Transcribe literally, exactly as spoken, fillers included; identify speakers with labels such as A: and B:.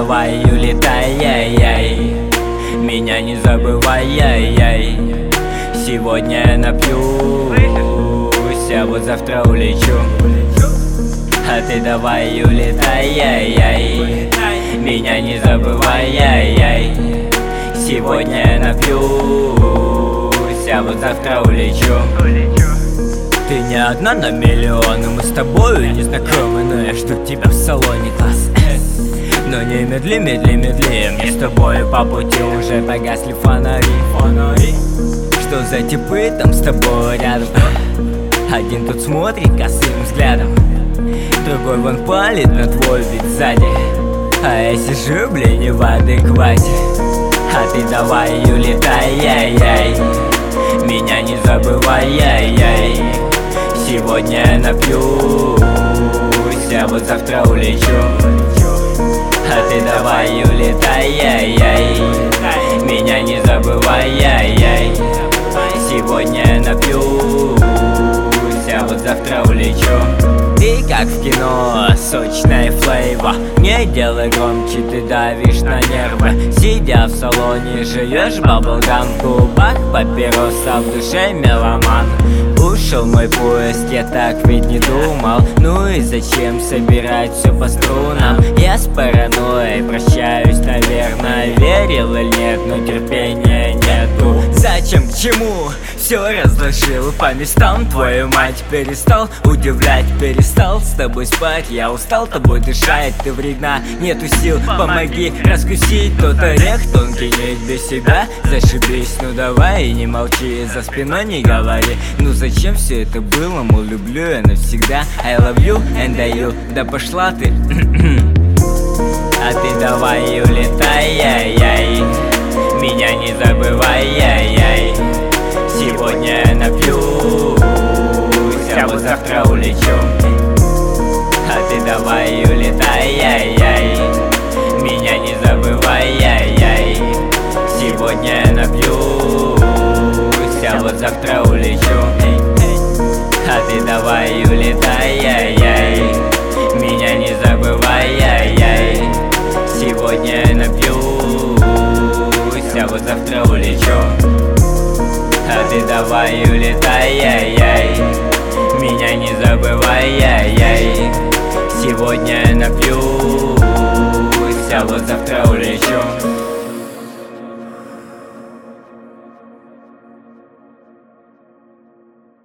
A: давай улетай, яй-яй. Меня не забывай, яй-яй. Сегодня я напьюсь, а вот завтра улечу. А ты давай улетай, яй-яй. Меня не забывай, яй-яй. Сегодня я напьюсь, а вот завтра улечу. Ты не одна на миллион, и мы с тобою не знакомы, но я жду тебя в салоне класс С. Но не медли, медли, медли, мне с тобой по пути уже погасли фонари. Фонари. Что за типы там с тобой рядом? Один тут смотрит косым взглядом, другой вон палит на твой вид сзади, а я сижу, блин, не в адеквате. А ты давай улетай, яй-яй. Меня не забывай, яй-яй. Сегодня я напьюсь, а вот завтра улечу. А ты давай улетай, яй-яй. Меня не забывай, яй-яй. Сегодня я напьюсь, а вот завтра улечу. Ты как в кино, сочная флейва. Не делай громче, ты давишь на нервы. Сидя в салоне, жуешь баблгам в губах, папироса в душе меломан. Ушел мой поезд, я так ведь не думал. Ну и зачем собирать все по струнам? Я с паранойей прощаюсь, наверное. Верил или нет, но терпения нету. Зачем, к чему? Все разложил по местам, твою мать. Перестал удивлять, перестал с тобой спать. Я устал тобой дышать, ты вредна, нету сил. Помоги раскусить тот орех тонкий, не без себя. Зашибись, ну давай и не молчи, за спиной не говори. Ну зачем все это было, мол, люблю я навсегда. I love you and I you, да пошла ты. А ты давай улетай, яй-яй. Меня не забывай, яй-яй. Сегодня я напьюсь, а вот завтра улечу. А ты давай улетай, яй-яй. Меня не забывай, яй-яй. Сегодня я напьюсь, а вот завтра улечу. А ты давай улетай, яй-яй. Меня не забывай, яй-яй. Сегодня я напьюсь, а вот завтра улечу. А ты давай улетай, яй-яй. Меня не забывай, яй-яй. Сегодня я напьюсь, а вот завтра улечу.